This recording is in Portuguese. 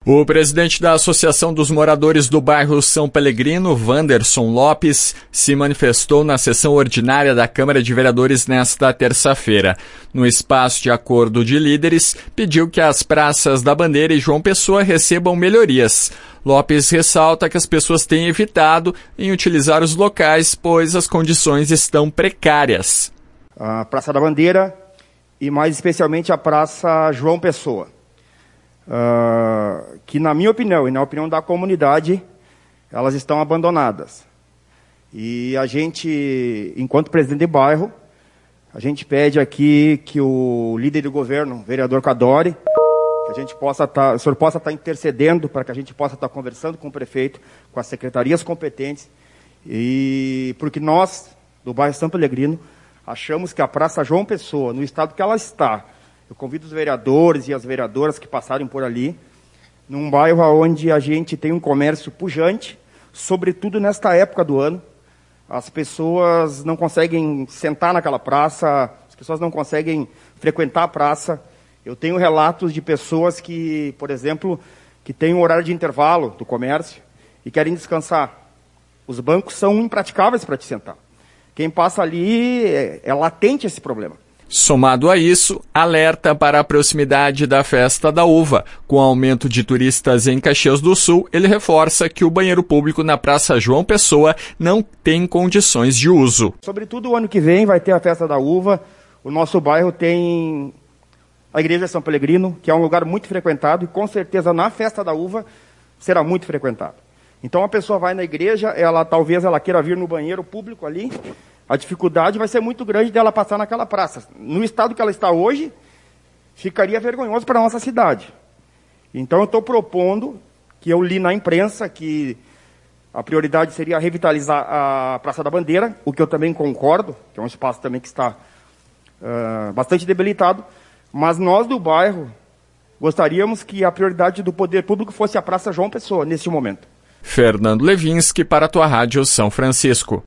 O presidente da Associação dos Moradores do Bairro São Pelegrino, Wanderson Lopes, se manifestou na sessão ordinária da Câmara de Vereadores nesta terça-feira. No espaço de acordo de líderes, pediu que as praças da Bandeira e João Pessoa recebam melhorias. Lopes ressalta que as pessoas têm evitado em utilizar os locais, pois as condições estão precárias. A Praça da Bandeira e mais especialmente a Praça João Pessoa. Que na minha opinião e na opinião da comunidade, elas estão abandonadas. E a gente, enquanto presidente de bairro, a gente pede aqui que o líder do governo, o vereador Cadori, que a gente o senhor possa estar intercedendo para que a gente possa estar conversando com o prefeito, com as secretarias competentes, e porque nós, do bairro São Pelegrino, achamos que a Praça João Pessoa, no estado que ela está, eu convido os vereadores e as vereadoras que passarem por ali, num bairro onde a gente tem um comércio pujante, sobretudo nesta época do ano. As pessoas não conseguem sentar naquela praça, as pessoas não conseguem frequentar a praça. Eu tenho relatos de pessoas que, por exemplo, que têm um horário de intervalo do comércio e querem descansar. Os bancos são impraticáveis para te sentar. Quem passa ali é latente esse problema. Somado a isso, alerta para a proximidade da Festa da Uva. Com o aumento de turistas em Caxias do Sul, ele reforça que o banheiro público na Praça João Pessoa não tem condições de uso. Sobretudo o ano que vem vai ter a Festa da Uva. O nosso bairro tem a Igreja São Pelegrino, que é um lugar muito frequentado, e com certeza na Festa da Uva será muito frequentado. Então a pessoa vai na igreja, talvez ela queira vir no banheiro público ali. A dificuldade vai ser muito grande dela passar naquela praça. No estado que ela está hoje, ficaria vergonhoso para a nossa cidade. Então eu estou propondo, que eu li na imprensa, que a prioridade seria revitalizar a Praça da Bandeira, o que eu também concordo, que é um espaço também que está bastante debilitado, mas nós do bairro gostaríamos que a prioridade do poder público fosse a Praça João Pessoa, neste momento. Fernando Levinsky para a tua Rádio São Francisco.